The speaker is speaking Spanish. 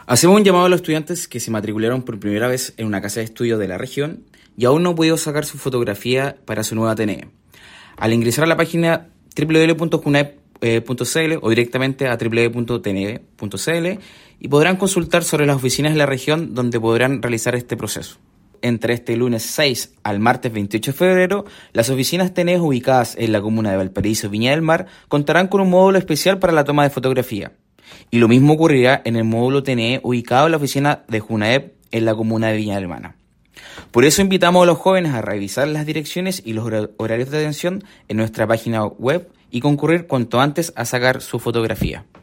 Hacemos un llamado a los estudiantes que se matricularon por primera vez en una casa de estudio de la región y aún no han podido sacar su fotografía para su nueva TNE. Al ingresar a la página www.junaep.cl o directamente a www.tne.cl y podrán consultar sobre las oficinas de la región donde podrán realizar este proceso. Entre este lunes 6 al martes 28 de febrero, las oficinas TNE ubicadas en la comuna de Valparaíso, Viña del Mar, contarán con un módulo especial para la toma de fotografía. Y lo mismo ocurrirá en el módulo TNE ubicado en la oficina de Junaep en la comuna de Viña del Mar. Por eso invitamos a los jóvenes a revisar las direcciones y los horarios de atención en nuestra página web y concurrir cuanto antes a sacar su fotografía.